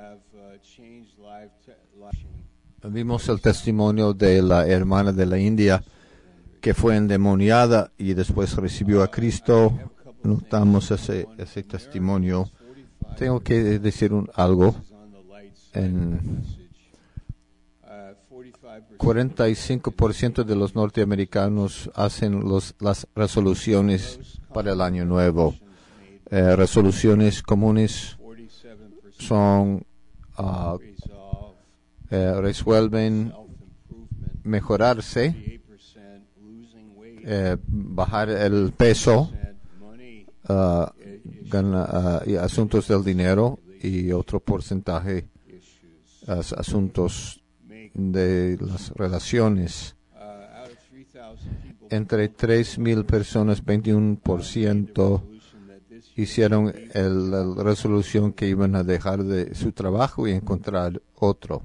Vimos el testimonio de la hermana de la India que fue endemoniada y después recibió a Cristo. Notamos ese testimonio. Tengo que decir algo. En 45% de los norteamericanos hacen las resoluciones para el año nuevo. Resoluciones comunes son resuelven mejorarse, bajar el peso, y asuntos del dinero, y otro porcentaje asuntos de las relaciones. Entre 3,000 personas, 21% hicieron la resolución que iban a dejar de su trabajo y encontrar otro.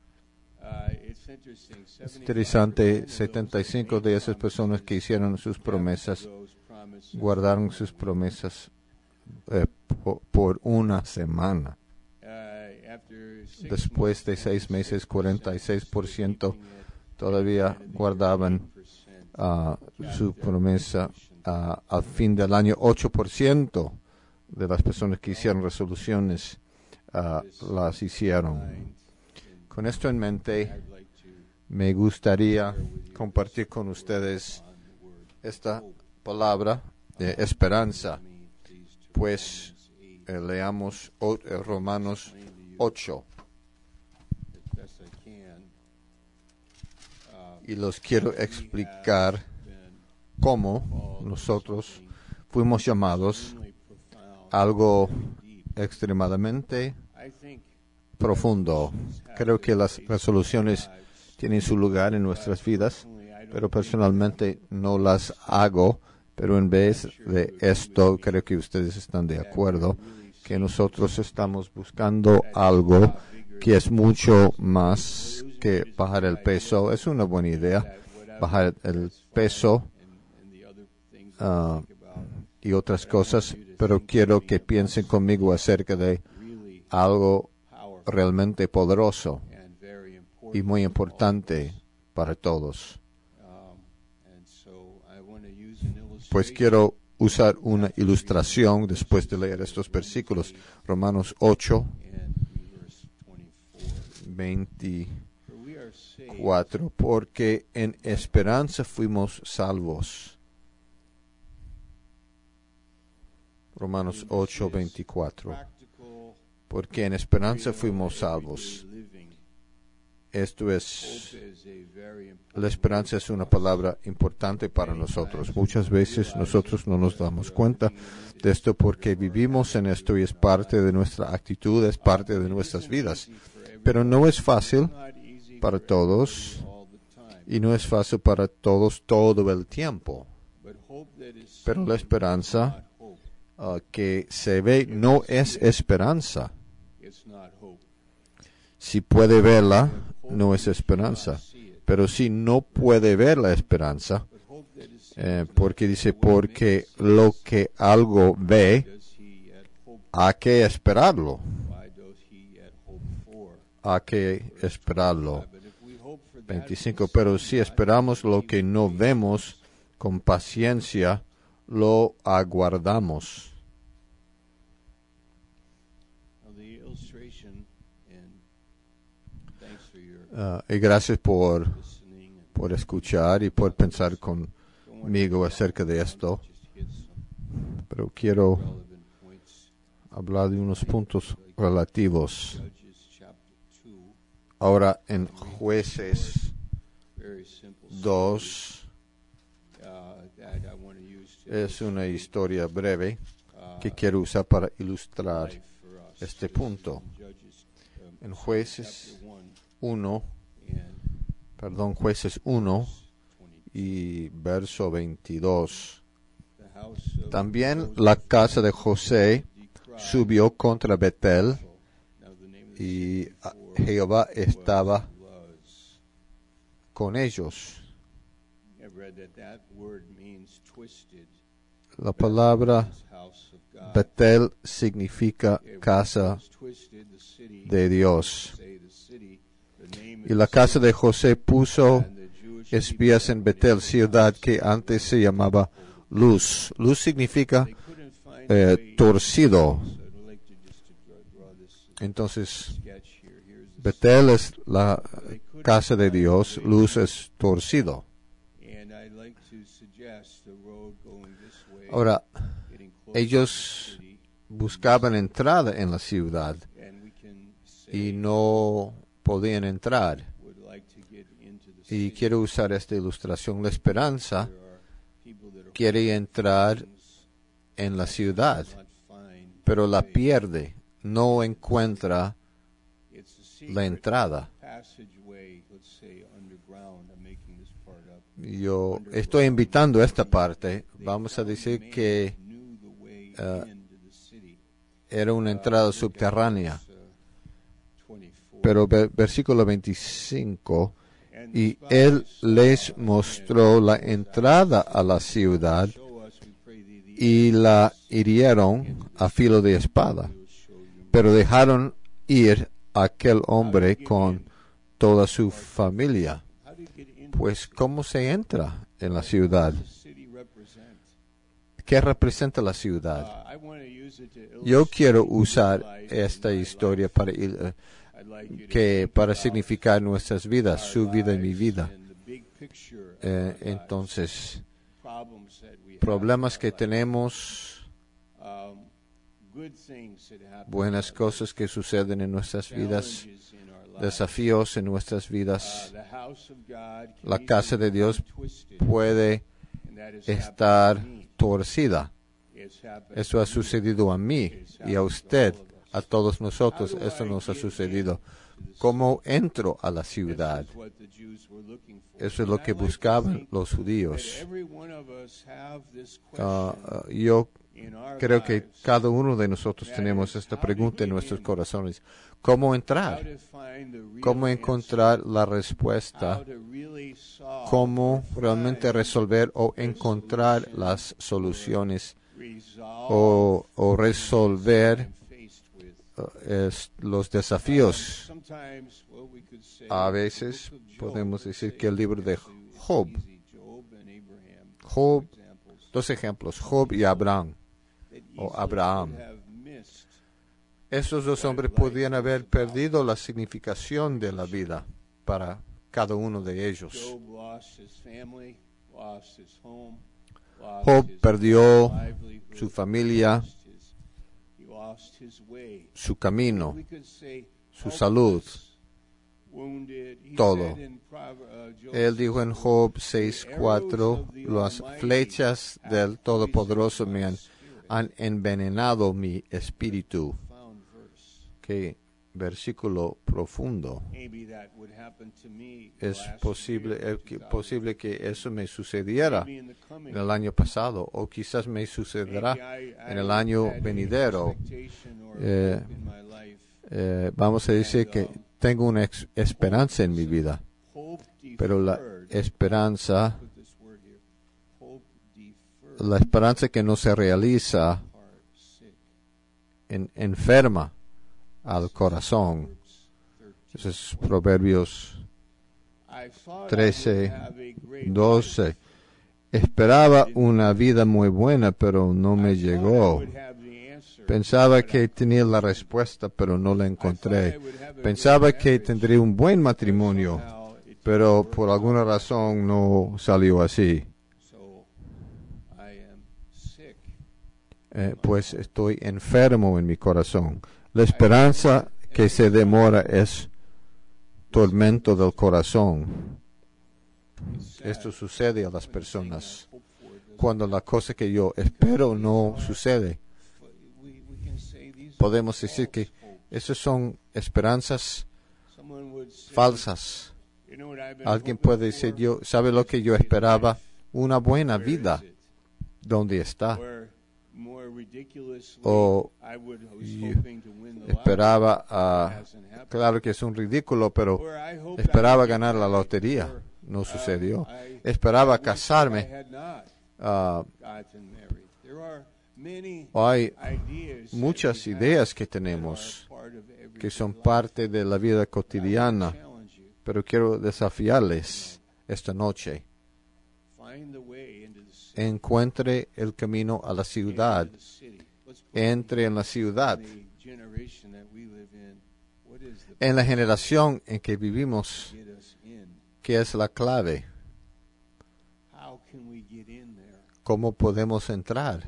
Es interesante, 75 de esas personas que hicieron sus promesas guardaron sus promesas por una semana. Después de 6 meses, 46% todavía guardaban su promesa. Al fin del año, 8% de las personas que hicieron resoluciones las hicieron. Con esto en mente, me gustaría compartir con ustedes esta palabra de esperanza. Pues leamos Romanos 8. Y los quiero explicar cómo nosotros fuimos llamados a algo extremadamente profundo. Creo que las resoluciones tienen su lugar en nuestras vidas, pero personalmente no las hago. Pero en vez de esto, creo que ustedes están de acuerdo que nosotros estamos buscando algo que es mucho más que bajar el peso. Es una buena idea, bajar el peso y otras cosas, pero quiero que piensen conmigo acerca de algo realmente poderoso y muy importante para todos. Pues quiero usar una ilustración después de leer estos versículos. Romanos 8, 24. Porque en esperanza fuimos salvos. Romanos 8, 24. Porque en esperanza fuimos salvos. Esto es, la esperanza es una palabra importante para nosotros. Muchas veces nosotros no nos damos cuenta de esto porque vivimos en esto y es parte de nuestra actitud, es parte de nuestras vidas. Pero no es fácil para todos y no es fácil para todos todo el tiempo. Pero la esperanza que se ve no es esperanza. Si puede verla, no es esperanza. Pero si no puede ver la esperanza, porque dice, porque lo que algo ve, hay que esperarlo. Hay que esperarlo. 25. Pero si esperamos lo que no vemos, con paciencia lo aguardamos. Y gracias por escuchar y por pensar conmigo acerca de esto. Pero quiero hablar de unos puntos relativos. Ahora en Jueces 2 es una historia breve que quiero usar para ilustrar este punto. En Jueces 1 y verso 22. También la casa de José subió contra Betel y Jehová estaba con ellos. La palabra Betel significa casa de Dios. Y la casa de José puso espías en Betel, ciudad que antes se llamaba Luz. Luz significa torcido. Entonces, Betel es la casa de Dios, Luz es torcido. Ahora, ellos buscaban entrada en la ciudad y no podían entrar. Y quiero usar esta ilustración. La esperanza quiere entrar en la ciudad, pero la pierde, no encuentra la entrada. Yo estoy invitando esta parte. Vamos a decir que era una entrada subterránea. Pero versículo 25, y él les mostró la entrada a la ciudad y la hirieron a filo de espada, pero dejaron ir a aquel hombre con toda su familia. Pues, ¿cómo se entra en la ciudad? ¿Qué representa la ciudad? Yo quiero usar esta historia para significar nuestras vidas, su vida y mi vida. Entonces, problemas que tenemos, buenas cosas que suceden en nuestras vidas, desafíos en nuestras vidas. La casa de Dios puede estar torcida. Eso ha sucedido a mí y a usted, a todos nosotros. Eso nos ha sucedido. ¿Cómo entro a la ciudad? Eso es lo que buscaban los judíos. Yo creo que cada uno de nosotros tenemos esta pregunta en nuestros corazones. ¿Cómo entrar? ¿Cómo encontrar la respuesta? ¿Cómo realmente resolver o encontrar las soluciones o resolver los desafíos? A veces podemos decir que el libro de Job, dos ejemplos, Job y Abraham, o Abraham. Estos dos hombres podían haber perdido la significación de la vida para cada uno de ellos. Job perdió su familia, su camino, su salud, todo. Él dijo en Job 6:4, las flechas del Todopoderoso me han envenenado mi espíritu. Qué versículo profundo. Es posible que eso me sucediera en el año pasado, o quizás me sucederá en el año venidero. Vamos a decir que tengo una esperanza en mi vida, pero la esperanza que no se realiza enferma al corazón. Eso es Proverbios 13:12. Esperaba una vida muy buena, pero no me llegó. Pensaba que tenía la respuesta, pero no la encontré. Pensaba que tendría un buen matrimonio, pero por alguna razón no salió así. Pues estoy enfermo en mi corazón. La esperanza que se demora es tormento del corazón. Esto sucede a las personas cuando la cosa que yo espero no sucede. Podemos decir que esas son esperanzas falsas. Alguien puede decir, ¿sabe lo que yo esperaba? Una buena vida. ¿Dónde está? O esperaba, claro que es un ridículo, pero esperaba ganar la lotería. No sucedió. Esperaba casarme. Hay muchas ideas que tenemos que son parte de la vida cotidiana, pero quiero desafiarles esta noche. Encuentre el camino a la ciudad. Entre en la ciudad. En la generación en que vivimos, ¿qué es la clave? ¿Cómo podemos entrar?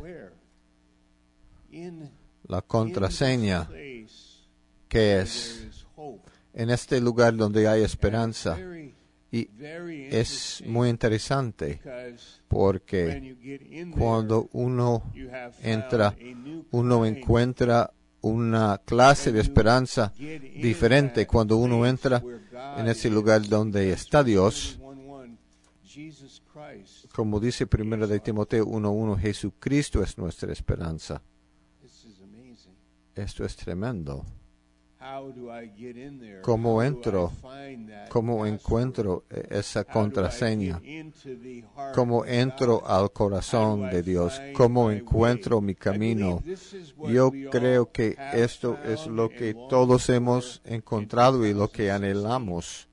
La contraseña, ¿qué es? En este lugar donde hay esperanza. Y es muy interesante porque cuando uno entra, uno encuentra una clase de esperanza diferente. Cuando uno entra en ese lugar donde está Dios, como dice 1 de Timoteo 1:1, Jesucristo es nuestra esperanza. Esto es tremendo. ¿Cómo entro? ¿Cómo encuentro esa contraseña? ¿Cómo entro al corazón de Dios? ¿Cómo encuentro mi camino? Yo creo que esto es lo que todos hemos encontrado y lo que anhelamos.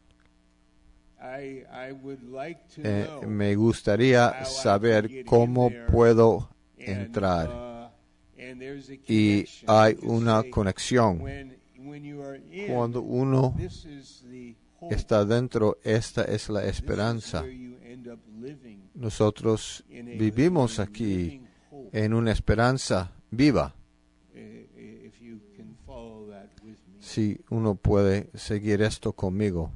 Me gustaría saber cómo puedo entrar. Y hay una conexión. Cuando uno está dentro, esta es la esperanza. Nosotros vivimos aquí en una esperanza viva. Si uno puede seguir esto conmigo.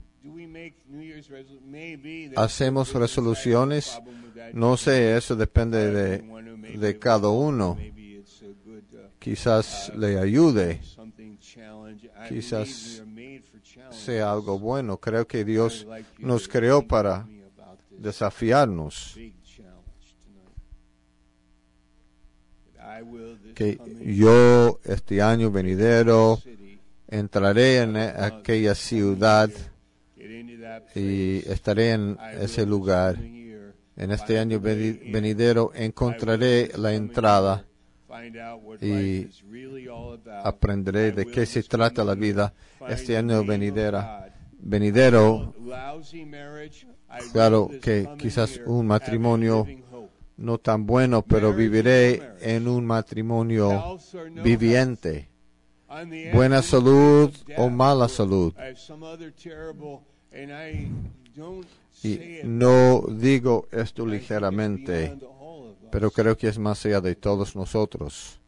¿Hacemos resoluciones? No sé, eso depende de cada uno. Quizás le ayude. Quizás sea algo bueno. Creo que Dios nos creó para desafiarnos. Que yo este año venidero entraré en aquella ciudad y estaré en ese lugar. En este año venidero encontraré la entrada y aprenderé de qué se trata la vida. Este año venidero, claro que quizás un matrimonio no tan bueno, pero viviré en un matrimonio viviente. Buena salud o mala salud. Y no digo esto ligeramente, pero creo que es más allá de todos nosotros.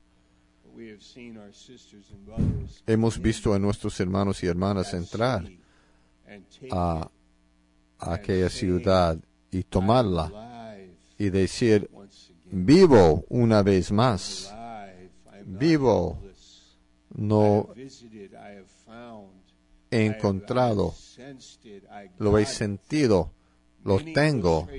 Hemos visto a nuestros hermanos y hermanas entrar a aquella ciudad y tomarla y decir, vivo una vez más, vivo, no he encontrado, lo he sentido, lo tengo.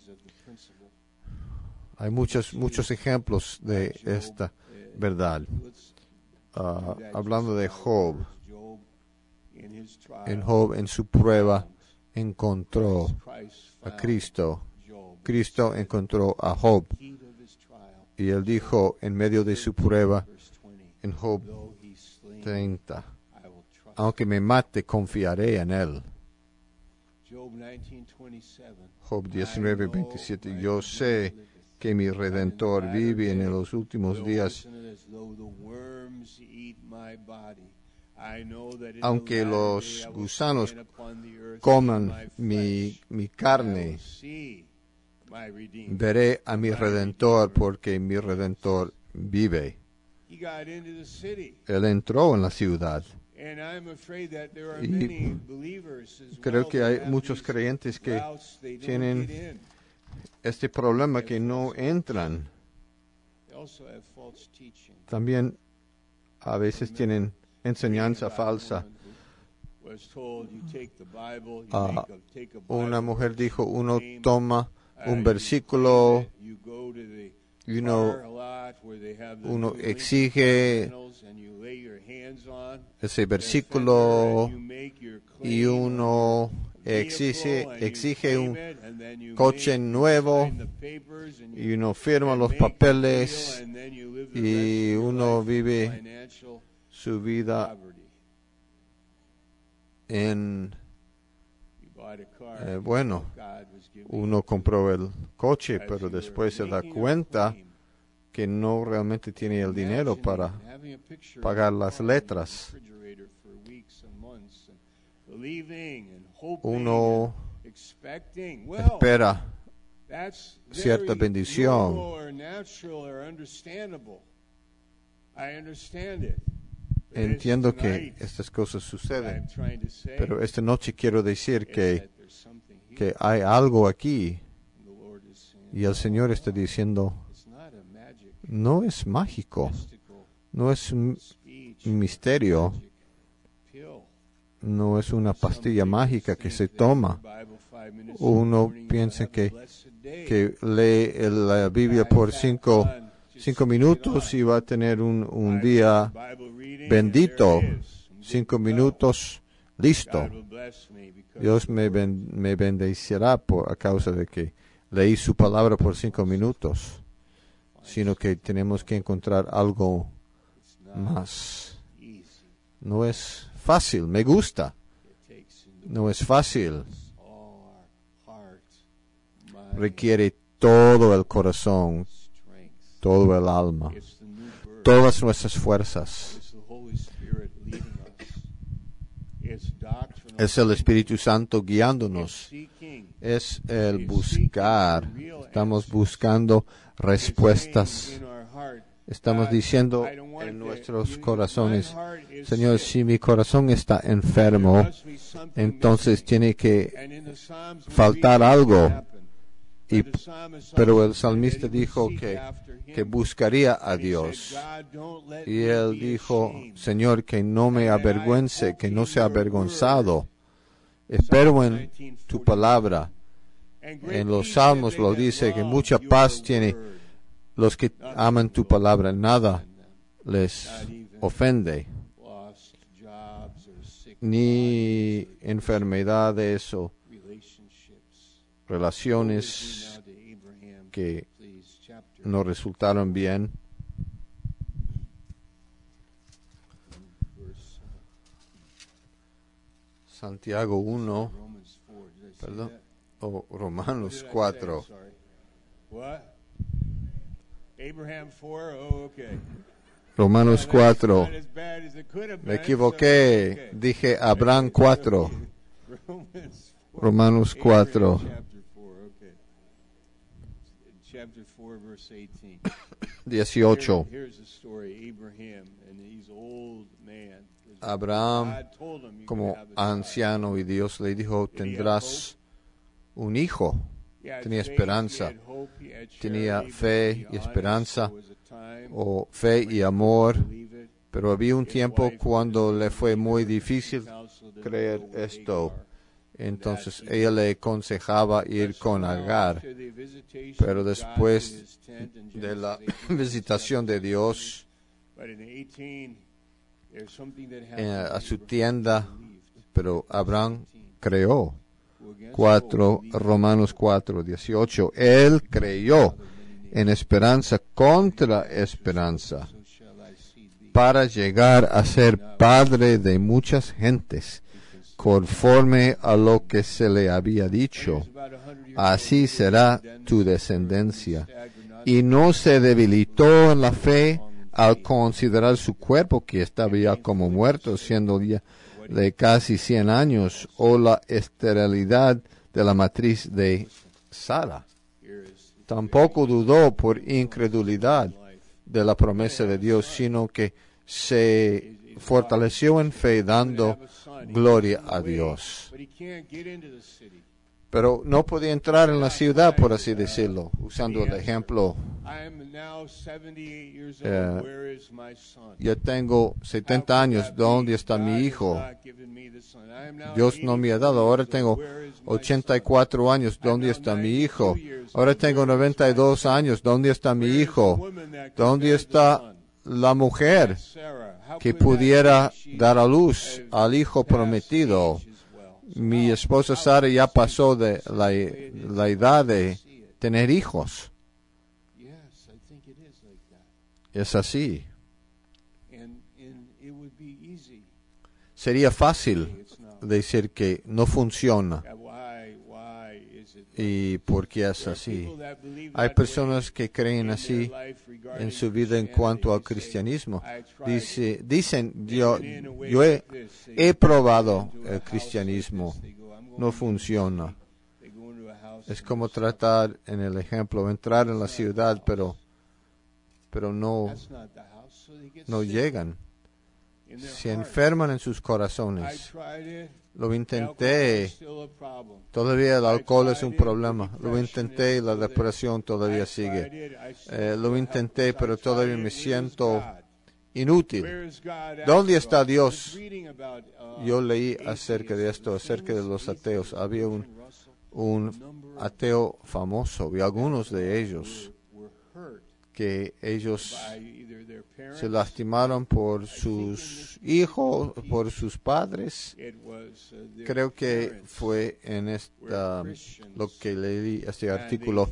Hay muchos ejemplos de esta verdad. Hablando de Job, en su prueba encontró a Cristo. Cristo encontró a Job. Y él dijo en medio de su prueba, en Job 30, aunque me mate, confiaré en él. Job 19:27, yo sé que mi Redentor vive en los últimos días. Aunque los gusanos coman mi carne, veré a mi Redentor porque mi Redentor vive. Él entró en la ciudad. Y creo que hay muchos creyentes que tienen este problema que no entran. También a veces tienen enseñanza falsa. Una mujer dijo, uno toma un versículo y uno exige ese versículo y uno exige un coche nuevo y uno firma los papeles y uno vive su vida en uno compró el coche, pero después se da cuenta que no realmente tiene el dinero para pagar las letras. Uno espera cierta bendición. Entiendo que estas cosas suceden, pero esta noche quiero decir que hay algo aquí y el Señor está diciendo, no es mágico, no es un misterio, no es una pastilla mágica que se toma. Uno piensa que lee la Biblia por cinco minutos y va a tener un día bendito. 5 minutos, listo. Dios me bendecirá a causa de que leí su palabra por 5 minutos. Sino que tenemos que encontrar algo más. No es fácil, me gusta. No es fácil. Requiere todo el corazón, todo el alma, todas nuestras fuerzas. Es el Espíritu Santo guiándonos. Es el buscar. Estamos buscando respuestas. Estamos diciendo en nuestros corazones, Señor, si mi corazón está enfermo, entonces tiene que faltar algo. Pero el salmista dijo que buscaría a Dios. Y él dijo, Señor, que no me avergüence, que no sea avergonzado. Espero en tu palabra. En los salmos lo dice que mucha paz tiene los que aman tu palabra, nada les ofende, ni enfermedades o relaciones que no resultaron bien. Santiago 1, perdón, o Romanos 4. Romanos 4. Me equivoqué. Dije Abraham 4. Romanos 4. 18. Abraham, como anciano, y Dios le dijo, tendrás un hijo. Tenía esperanza, tenía fe y esperanza, o fe y amor, pero había un tiempo cuando le fue muy difícil creer esto. Entonces ella le aconsejaba ir con Agar, pero después de la visitación de Dios a su tienda, pero Abraham creó. Romanos 4, 18. Él creyó en esperanza contra esperanza para llegar a ser padre de muchas gentes, conforme a lo que se le había dicho. Así será tu descendencia. Y no se debilitó en la fe al considerar su cuerpo, que estaba ya como muerto, siendo ya de casi 100 años, o la esterilidad de la matriz de Sara. Tampoco dudó por incredulidad de la promesa de Dios, sino que se fortaleció en fe, dando gloria a Dios. Pero no podía entrar en la ciudad, por así decirlo, usando el ejemplo. Yo tengo 70 años, ¿dónde está mi hijo? Dios no me ha dado. Ahora tengo 84 años, ¿dónde está mi hijo? Ahora tengo 92 años, ¿dónde está mi hijo? ¿Dónde está la mujer que pudiera dar a luz al hijo prometido? Mi esposa Sara ya pasó de la edad de tener hijos. Es así. Sería fácil decir que no funciona. ¿Y por qué es así? Hay personas que creen así en su vida en cuanto al cristianismo. Dicen, yo he probado el cristianismo, no funciona. Es como tratar, en el ejemplo, entrar en la ciudad, pero no llegan. Se enferman en sus corazones. Lo intenté, todavía el alcohol es un problema. Lo intenté y la depresión todavía sigue. Lo intenté, pero todavía me siento inútil. ¿Dónde está Dios? Yo leí acerca de esto, acerca de los ateos. Había un ateo famoso y algunos de ellos que ellos se lastimaron por sus hijos, por sus padres. Creo que fue en lo que leí este artículo.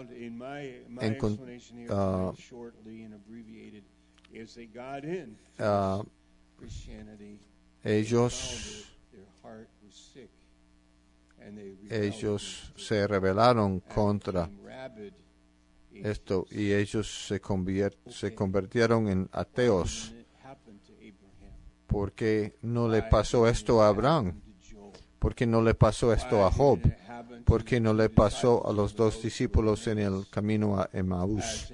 Ellos se rebelaron contra esto y ellos se convirtieron en ateos. ¿Por qué no le pasó esto a Abraham? ¿Por qué no le pasó esto a Job? ¿Por qué no le pasó a los dos discípulos en el camino a Emaús?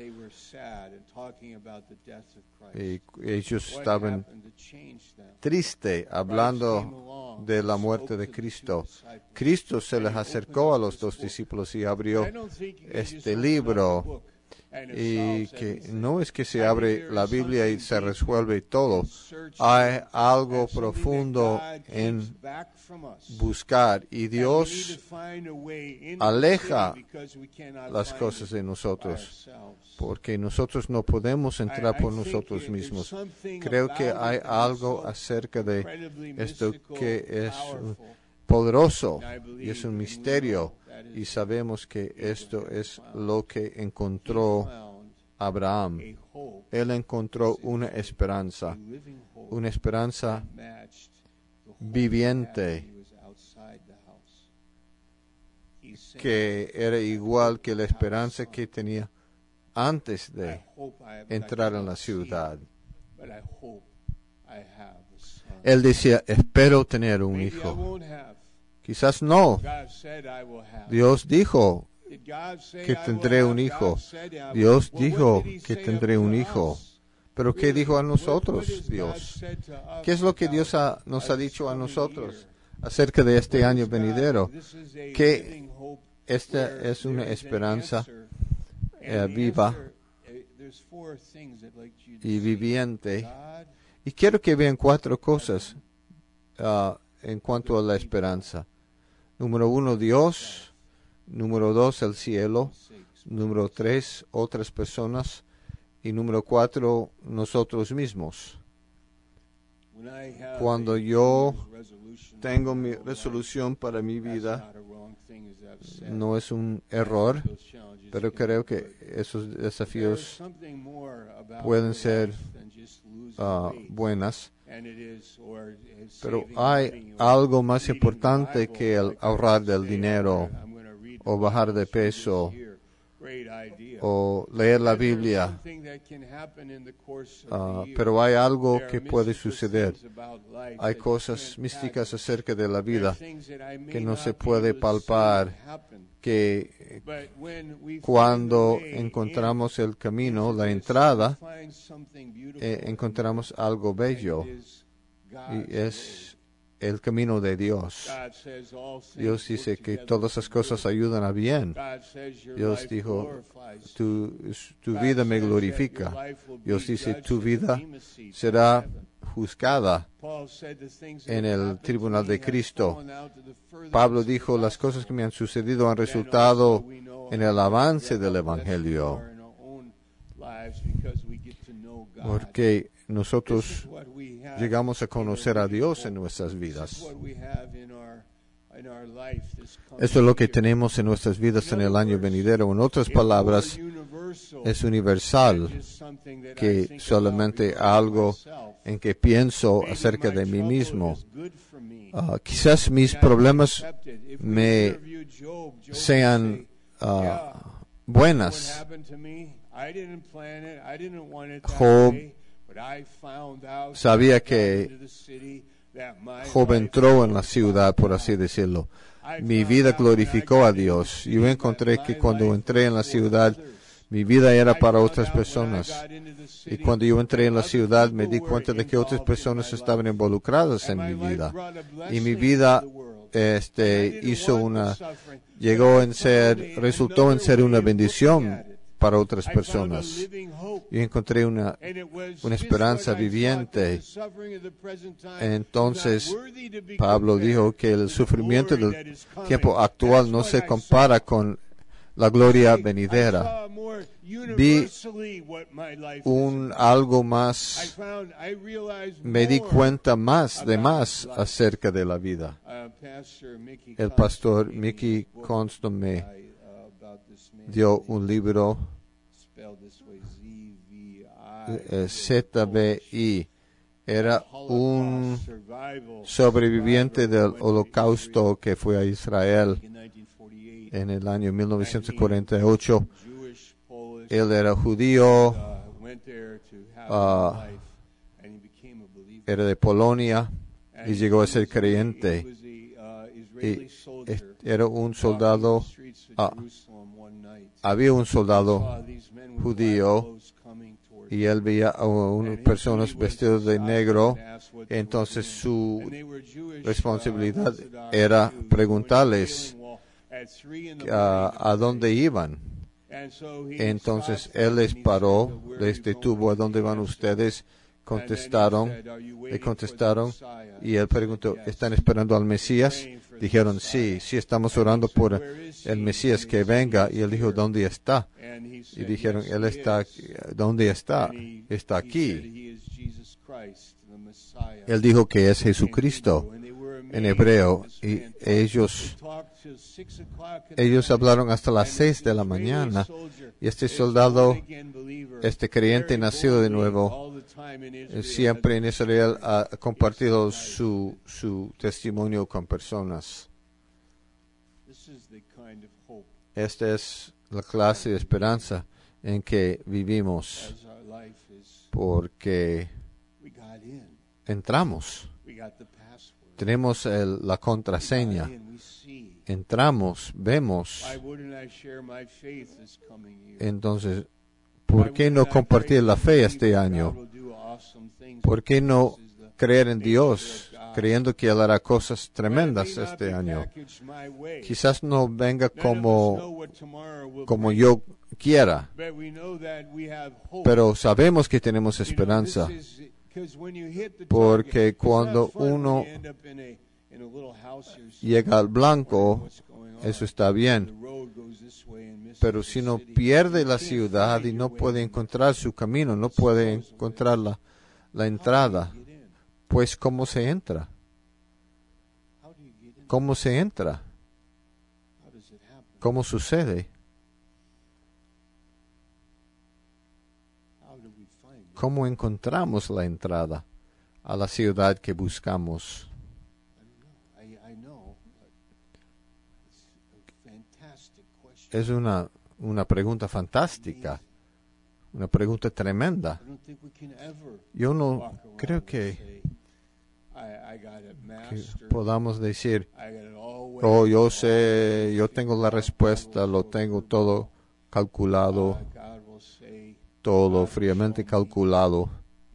Y ellos estaban tristes hablando de la muerte de Cristo. Cristo se les acercó a los dos discípulos y abrió este libro. Y que no es que se abre la Biblia y se resuelve todo. Hay algo profundo en buscar y Dios aleja las cosas de nosotros porque nosotros no podemos entrar por nosotros mismos. Creo que hay algo acerca de esto que es poderoso y es un misterio. Y sabemos que esto es lo que encontró Abraham. Él encontró una esperanza viviente que era igual que la esperanza que tenía antes de entrar en la ciudad. Él decía, espero tener un hijo. Quizás no. Dios dijo que tendré un hijo. Dios dijo que tendré un hijo. Pero ¿qué dijo a nosotros Dios? ¿Qué es lo que Dios nos ha dicho a nosotros acerca de este año venidero? Que esta es una esperanza viva y viviente. Y quiero que vean 4 cosas en cuanto a la esperanza. Número 1, Dios. Número 2, el cielo. Número 3, otras personas. Y número 4, nosotros mismos. Cuando yo tengo mi resolución para mi vida, no es un error, pero creo que esos desafíos pueden ser buenas. Pero hay algo más importante que el ahorrar del dinero o bajar de peso o leer la Biblia. Pero hay algo que puede suceder. Hay cosas místicas acerca de la vida que no se puede palpar, que cuando encontramos el camino, la entrada, encontramos algo bello y es el camino de Dios. Dios dice que todas esas cosas ayudan a bien. Dios dijo, tu vida me glorifica. Dios dice, tu vida será juzgada en el tribunal de Cristo. Pablo dijo, las cosas que me han sucedido han resultado en el avance del Evangelio. Porque nosotros llegamos a conocer a Dios en nuestras vidas. Eso es lo que tenemos en nuestras vidas en el año venidero. En otras palabras, es universal, que solamente algo en que pienso acerca de mí mismo. Quizás mis problemas me sean buenas. Job sabía que Job entró en la ciudad, por así decirlo. Mi vida glorificó a Dios. Yo encontré que cuando entré en la ciudad, mi vida era para otras personas. Y cuando yo entré en la ciudad, me di cuenta de que otras personas estaban involucradas en mi vida. Y mi vida resultó en ser una bendición para otras personas. Yo encontré una esperanza viviente. Entonces, Pablo dijo que el sufrimiento del tiempo actual no se compara con la gloria venidera. Vi algo más, me di cuenta más acerca de la vida. El pastor Mickey Constant me dio un libro, ZBI. Era un sobreviviente del Holocausto que fue a Israel en el año 1948. Él era judío, era de Polonia y llegó a ser creyente. Y era un soldado, había un soldado judío y él veía a unas personas vestidas de negro. Entonces su responsabilidad era preguntarles a dónde iban. Entonces él les paró, les detuvo: ¿a dónde van ustedes? Le contestaron, y él preguntó: ¿están esperando al Mesías? Dijeron: sí, estamos orando por el Mesías que venga. Y él dijo: ¿dónde está? Y dijeron: él está, ¿dónde está? Está aquí. Él dijo que es Jesucristo en hebreo, y ellos hablaron hasta las 6 de la mañana, y este soldado, este creyente nacido de nuevo, siempre en Israel ha compartido su testimonio con personas. Esta es la clase de esperanza en que vivimos, porque entramos. Tenemos la contraseña. Entramos, vemos. Entonces, ¿por qué no compartir la fe este año? ¿Por qué no creer en Dios, creyendo que Él hará cosas tremendas este año? Quizás no venga como yo quiera, pero sabemos que tenemos esperanza. Porque cuando uno llega al blanco, eso está bien. Pero si no pierde la ciudad y no puede encontrar su camino, no puede encontrar la entrada, pues ¿cómo se entra? ¿Cómo se entra? ¿Cómo sucede? ¿Cómo encontramos la entrada a la ciudad que buscamos? Es una pregunta fantástica, una pregunta tremenda. Yo no creo que podamos decir: oh, yo sé, yo tengo la respuesta, lo tengo todo calculado, todo fríamente calculado.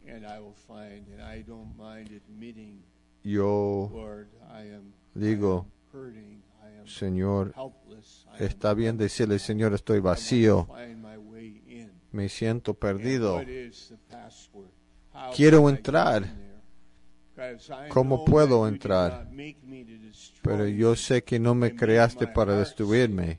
Yo digo: Señor, está bien decirle: Señor, estoy vacío, me siento perdido, quiero entrar. ¿Cómo puedo entrar? Pero yo sé que no me creaste para destruirme.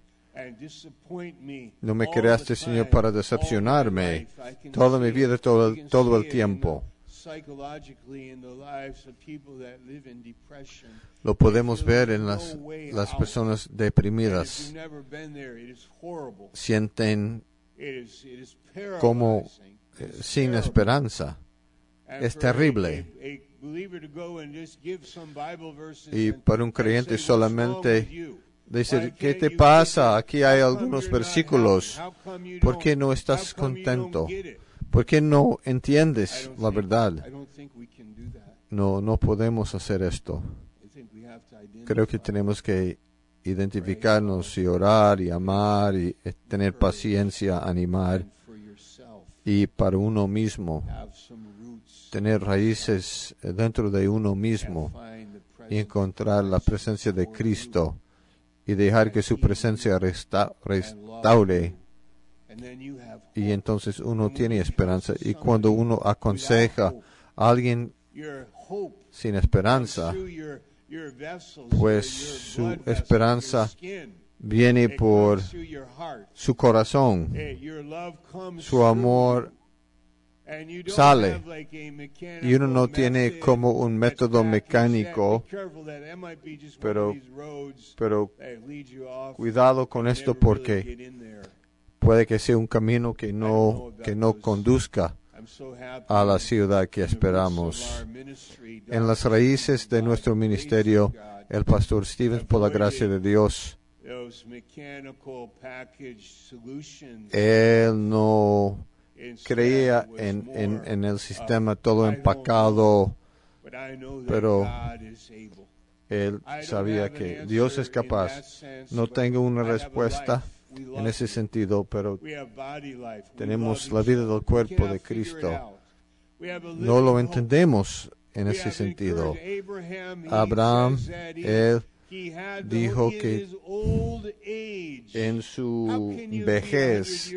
No me creaste, Señor, para decepcionarme toda mi vida, todo el tiempo. Lo podemos ver en las personas deprimidas. Sienten como sin esperanza. Es terrible. Y para un creyente solamente decir, ¿qué te pasa? Aquí hay algunos versículos. ¿Por qué no estás contento? ¿Por qué no entiendes la verdad? No podemos hacer esto. Creo que tenemos que identificarnos y orar y amar y tener paciencia, animar. Y para uno mismo, tener raíces dentro de uno mismo y encontrar la presencia de Cristo y dejar que su presencia restaure. Y entonces uno tiene esperanza. Y cuando uno aconseja a alguien sin esperanza, pues su esperanza viene por su corazón. Su amor sale. Y uno no tiene como un método mecánico, pero cuidado con esto porque puede que sea un camino que no conduzca a la ciudad que esperamos. En las raíces de nuestro ministerio, el pastor Stevens, por la gracia de Dios, él no creía en el sistema todo empacado, pero él sabía que Dios es capaz. No tengo una respuesta en ese sentido, pero tenemos la vida del cuerpo de Cristo. No lo entendemos en ese sentido. Abraham, él dijo que en su vejez,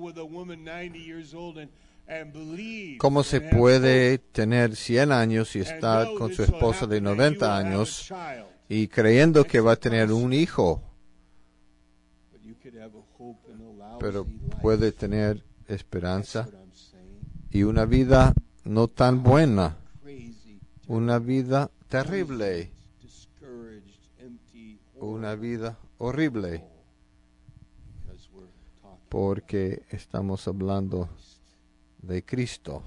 ¿cómo se puede tener 100 años y estar con su esposa de 90 años y creyendo que va a tener un hijo? Pero puede tener esperanza y una vida no tan buena, una vida terrible, una vida horrible, porque estamos hablando de Cristo.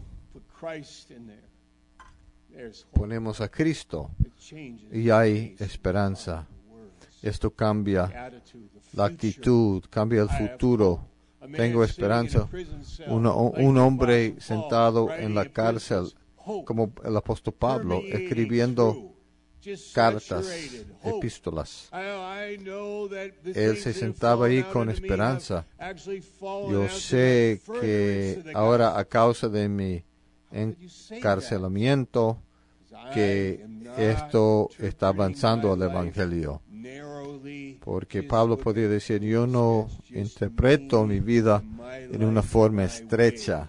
Ponemos a Cristo y hay esperanza. Esto cambia la actitud, cambia el futuro. Tengo esperanza. Un hombre sentado en la cárcel, como el apóstol Pablo, escribiendo cartas, epístolas. Él se sentaba ahí con esperanza. Yo sé que ahora, a causa de mi encarcelamiento, que esto está avanzando al Evangelio. Porque Pablo podía decir, yo no interpreto mi vida en una forma estrecha.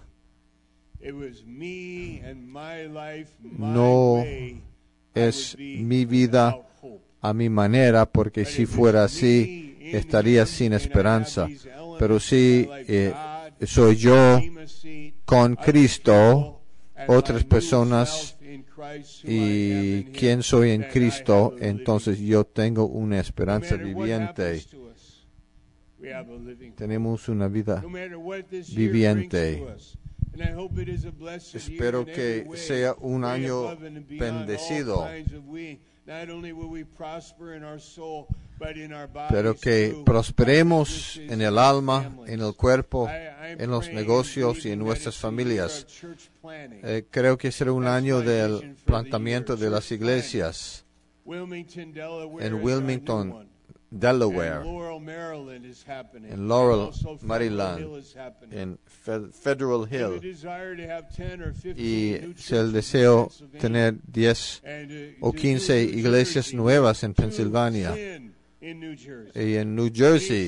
No es mi vida a mi manera, porque si fuera así, estaría sin esperanza. Pero si soy yo con Cristo, otras personas, y quién soy en Cristo, entonces yo tengo una esperanza viviente. Tenemos una vida viviente. Espero que sea un año bendecido, pero que prosperemos en el alma, en el cuerpo, en los negocios y en nuestras familias. Creo que será un año del plantamiento de las iglesias en Wilmington, Delaware, en Laurel, Maryland, en Federal Hill. Y es el deseo tener 10 o 15 iglesias nuevas en Pensilvania. Y en New Jersey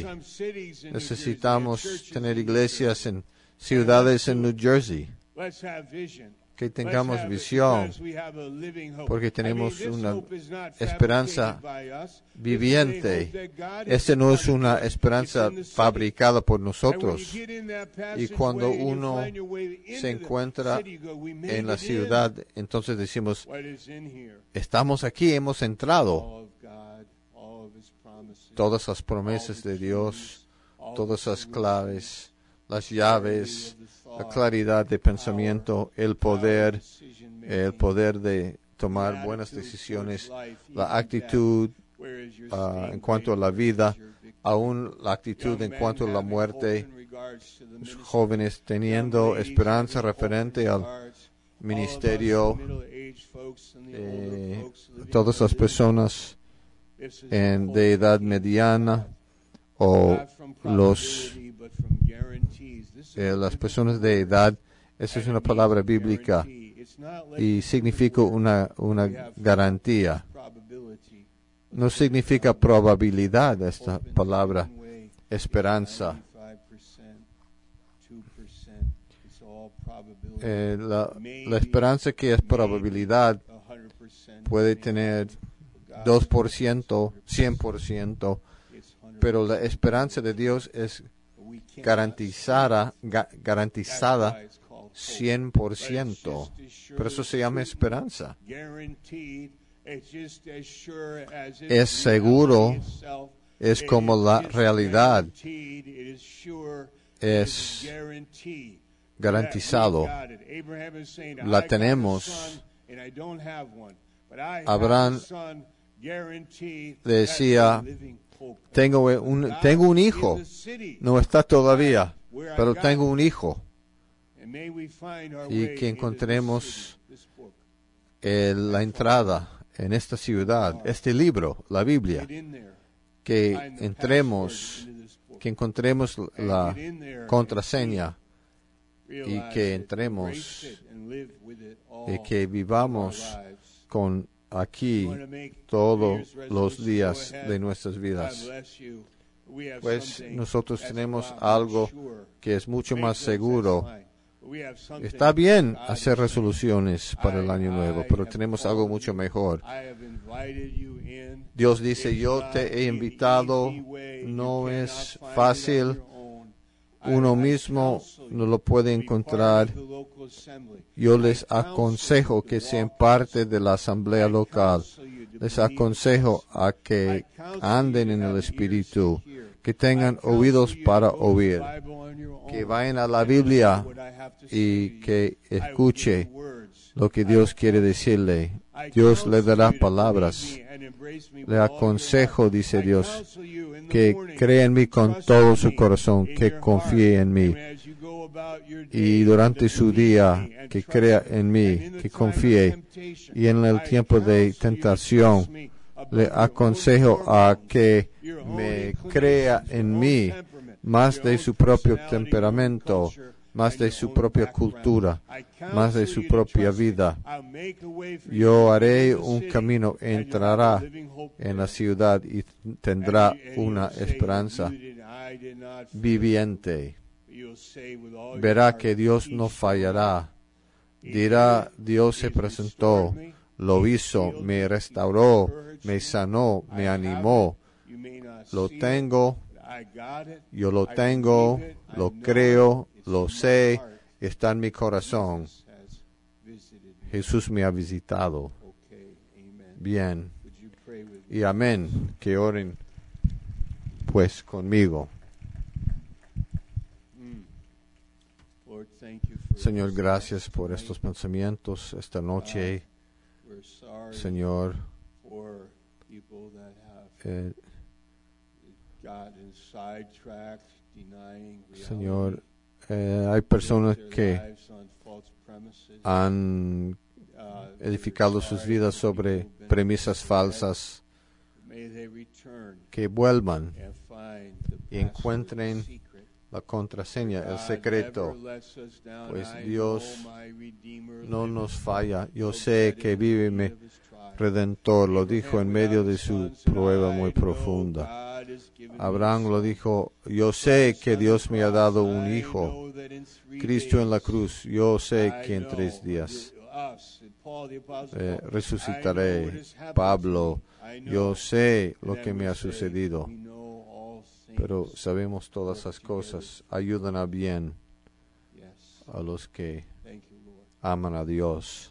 necesitamos tener iglesias en ciudades en New Jersey. que tengamos visión, porque tenemos una esperanza viviente. Esta no es una esperanza fabricada por nosotros. Y cuando uno se encuentra en la ciudad, entonces decimos, estamos aquí, hemos entrado. Todas las promesas de Dios, todas las claves, las llaves, la claridad de pensamiento, el poder de tomar buenas decisiones, la actitud en cuanto a la vida, aún la actitud en cuanto a la muerte. Los jóvenes teniendo esperanza referente al ministerio, todas las personas de edad mediana o las personas de edad. Esa es una palabra bíblica y significa una garantía. No significa probabilidad esta palabra, esperanza. La esperanza que es probabilidad puede tener 2%, 100%, pero la esperanza de Dios es garantizada 100%. Por eso se llama esperanza. Es seguro, es como la realidad, es garantizado. La tenemos. Abraham decía, tengo un hijo, no está todavía, pero tengo un hijo. Y que encontremos la entrada en esta ciudad, este libro, la Biblia, que encontremos la contraseña y que entremos y que vivamos con aquí todos los días de nuestras vidas. Pues nosotros tenemos algo que es mucho más seguro. Está bien hacer resoluciones para el año nuevo, pero tenemos algo mucho mejor. Dios dice, yo te he invitado, no es fácil, uno mismo no lo puede encontrar. Yo les aconsejo que sean parte de la asamblea local. Les aconsejo a que anden en el Espíritu, que tengan oídos para oír, que vayan a la Biblia y que escuche lo que Dios quiere decirle. Dios le dará palabras. Le aconsejo, dice Dios, que crea en mí con todo su corazón, que confíe en mí. Y durante su día, que crea en mí, que confíe. Y en el tiempo de tentación, le aconsejo a que me crea en mí más de su propio temperamento, más de su propia cultura, más de su propia vida. Yo haré un camino, entrará en la ciudad y tendrá una esperanza viviente. Verá que Dios no fallará. Dirá, Dios se presentó, lo hizo, me restauró, me sanó, me animó. Lo tengo, yo lo tengo, lo creo, lo sé, está en mi corazón. Jesús me ha visitado. Bien. Y amén. Que oren pues conmigo. Señor, gracias por estos pensamientos esta noche. Señor, Señor, hay personas que han edificado sus vidas sobre premisas falsas, que vuelvan y encuentren la contraseña, el secreto, pues Dios no nos falla. Yo sé que vive mi Redentor, lo dijo en medio de su prueba muy profunda. Abraham lo dijo, yo sé que Dios me ha dado un hijo, Cristo en la cruz, yo sé que en 3 días resucitaré. Pablo, yo sé lo que me ha sucedido, pero sabemos todas las cosas ayudan a bien a los que aman a Dios.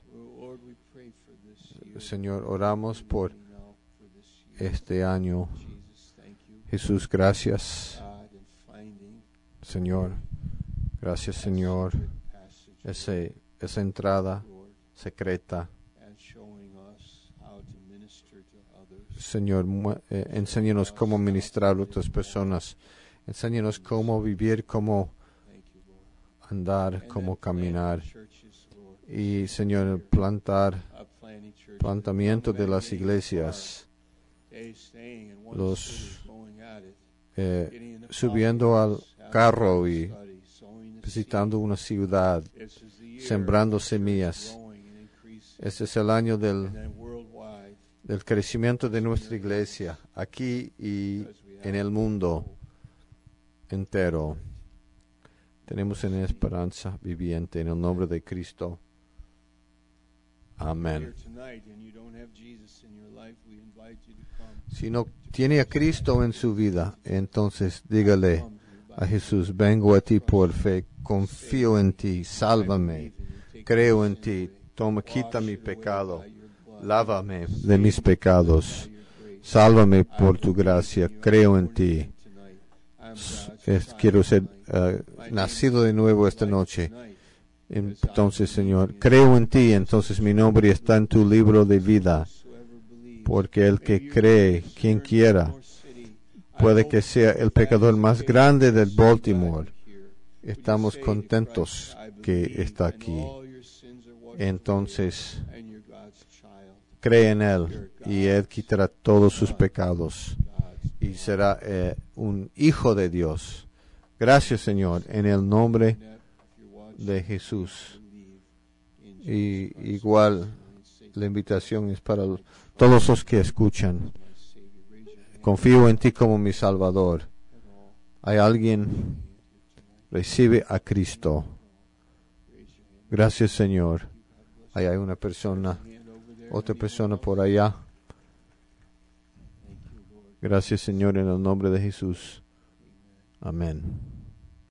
Señor, oramos por este año. Jesús, gracias. Señor, gracias, Señor. Esa entrada secreta. Señor, enséñanos cómo ministrar a otras personas. Enséñanos cómo vivir, cómo andar, cómo caminar. Y, Señor, plantamiento de las iglesias. Subiendo al carro y visitando una ciudad, sembrando semillas. Este es el año del crecimiento de nuestra iglesia, aquí y en el mundo entero. Tenemos una esperanza viviente en el nombre de Cristo. Amén. Si no tiene a Cristo en su vida, entonces dígale a Jesús, vengo a ti por fe, confío en ti, sálvame, creo en ti, quita mi pecado, lávame de mis pecados, sálvame por tu gracia, creo en ti. Quiero ser nacido de nuevo esta noche. Entonces, Señor, creo en ti, entonces mi nombre está en tu libro de vida, porque el que cree, quien quiera, puede que sea el pecador más grande del Baltimore. Estamos contentos que está aquí. Entonces, cree en Él y Él quitará todos sus pecados y será un hijo de Dios. Gracias, Señor, en el nombre de Jesús. Y igual la invitación es para todos los que escuchan. Confío en ti como mi Salvador. ¿Hay alguien? Recibe a Cristo. Gracias, Señor. Ahí hay una persona, otra persona por allá. Gracias, Señor, en el nombre de Jesús. Amén.